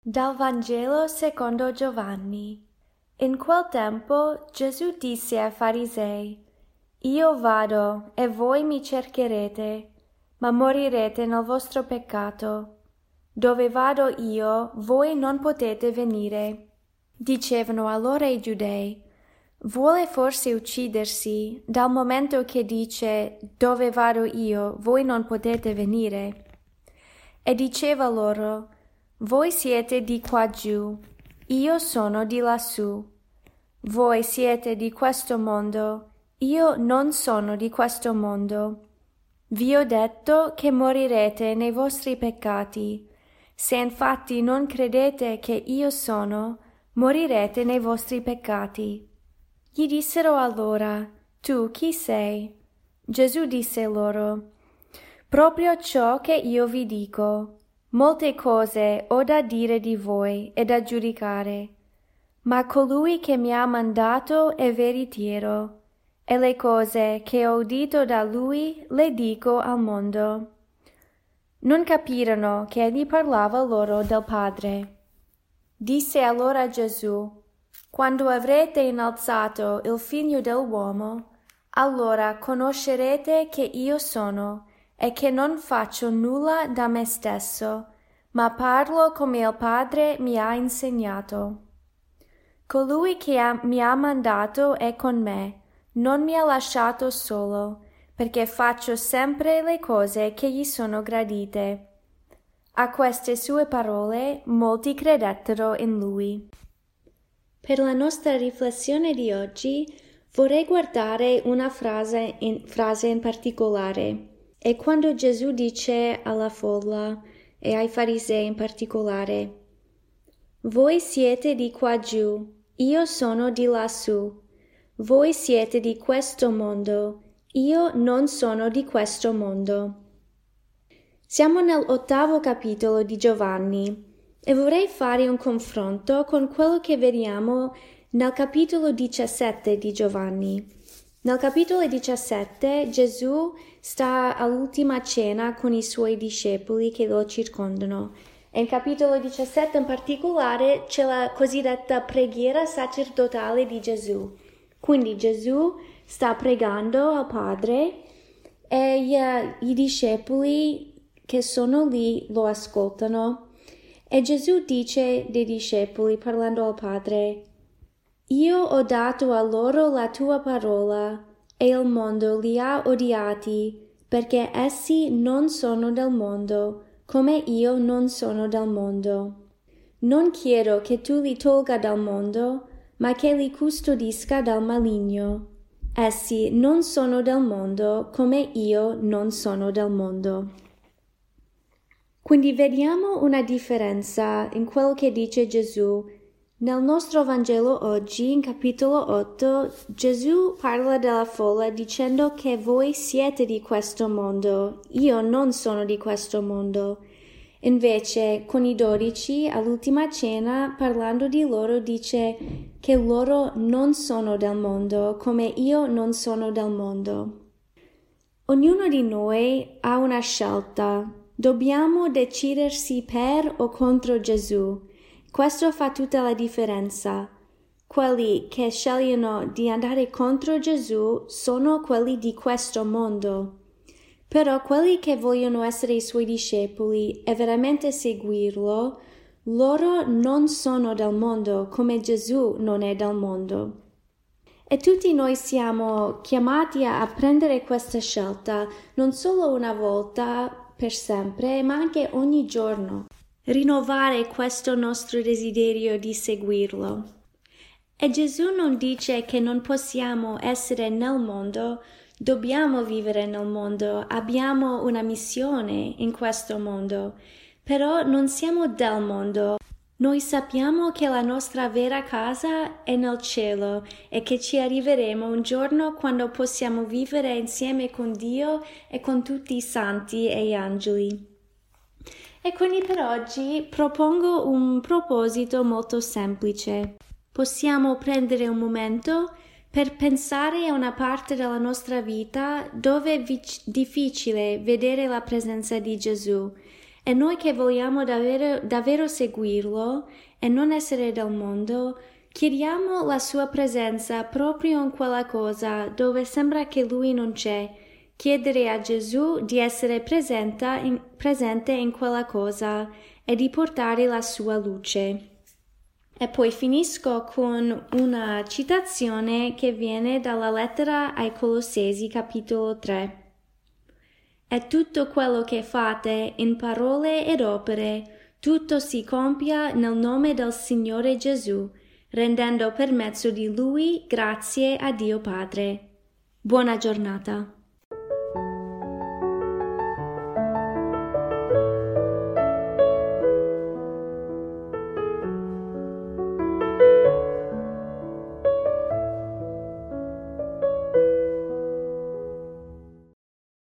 Dal Vangelo secondo Giovanni. In quel tempo Gesù disse ai farisei: Io vado e voi mi cercherete, ma morirete nel vostro peccato. Dove vado io, voi non potete venire. Dicevano allora i giudei: Vuole forse uccidersi, dal momento che dice: Dove vado io, voi non potete venire? E diceva loro: Voi siete di qua giù, io sono di lassù. Voi siete di questo mondo, io non sono di questo mondo. Vi ho detto che morirete nei vostri peccati. Se infatti non credete che io sono, morirete nei vostri peccati. Gli dissero allora: Tu chi sei? Gesù disse loro: Proprio ciò che io vi dico. Molte cose ho da dire di voi e da giudicare, ma colui che mi ha mandato è veritiero, e le cose che ho udito da lui le dico al mondo. Non capirono che egli parlava loro del Padre. Disse allora Gesù: Quando avrete innalzato il Figlio dell'uomo, allora conoscerete che io sono, e che non faccio nulla da me stesso, ma parlo come il Padre mi ha insegnato. Colui che mi ha mandato è con me, non mi ha lasciato solo, perché faccio sempre le cose che gli sono gradite. A queste sue parole molti credettero in lui. Per la nostra riflessione di oggi vorrei guardare una frase in particolare. E quando Gesù dice alla folla e ai farisei in particolare: Voi siete di qua giù, io sono di lassù. Voi siete di questo mondo, io non sono di questo mondo. Siamo nell'8° capitolo di Giovanni e vorrei fare un confronto con quello che vediamo nel capitolo 17 di Giovanni. Nel capitolo 17 Gesù sta all'ultima cena con i suoi discepoli che lo circondano. E in capitolo 17 in particolare c'è la cosiddetta preghiera sacerdotale di Gesù. Quindi Gesù sta pregando al Padre e i discepoli che sono lì lo ascoltano. E Gesù dice dei discepoli, parlando al Padre: Io ho dato a loro la tua parola, e il mondo li ha odiati, perché essi non sono del mondo, come io non sono del mondo. Non chiedo che tu li tolga dal mondo, ma che li custodisca dal maligno. Essi non sono del mondo, come io non sono del mondo. Quindi vediamo una differenza in quello che dice Gesù. Nel nostro Vangelo oggi, in capitolo 8, Gesù parla della folla dicendo che voi siete di questo mondo, io non sono di questo mondo. Invece, con i 12, all'ultima cena, parlando di loro, dice che loro non sono del mondo, come io non sono del mondo. Ognuno di noi ha una scelta. Dobbiamo decidersi per o contro Gesù. Questo fa tutta la differenza. Quelli che scegliono di andare contro Gesù sono quelli di questo mondo. Però quelli che vogliono essere i suoi discepoli e veramente seguirlo, loro non sono del mondo come Gesù non è del mondo. E tutti noi siamo chiamati a prendere questa scelta non solo una volta per sempre, ma anche ogni giorno. Rinnovare questo nostro desiderio di seguirlo. E Gesù non dice che non possiamo essere nel mondo, dobbiamo vivere nel mondo, abbiamo una missione in questo mondo, però non siamo del mondo. Noi sappiamo che la nostra vera casa è nel cielo e che ci arriveremo un giorno quando possiamo vivere insieme con Dio e con tutti i santi e gli angeli. E quindi per oggi propongo un proposito molto semplice. Possiamo prendere un momento per pensare a una parte della nostra vita dove è difficile vedere la presenza di Gesù E noi che vogliamo davvero seguirlo e non essere del mondo, chiediamo la sua presenza proprio in quella cosa dove sembra che lui non c'è. Chiedere a Gesù di essere presente in quella cosa e di portare la sua luce. E poi finisco con una citazione che viene dalla lettera ai Colossesi, capitolo 3. E tutto quello che fate in parole ed opere, tutto si compia nel nome del Signore Gesù, rendendo per mezzo di Lui grazie a Dio Padre. Buona giornata.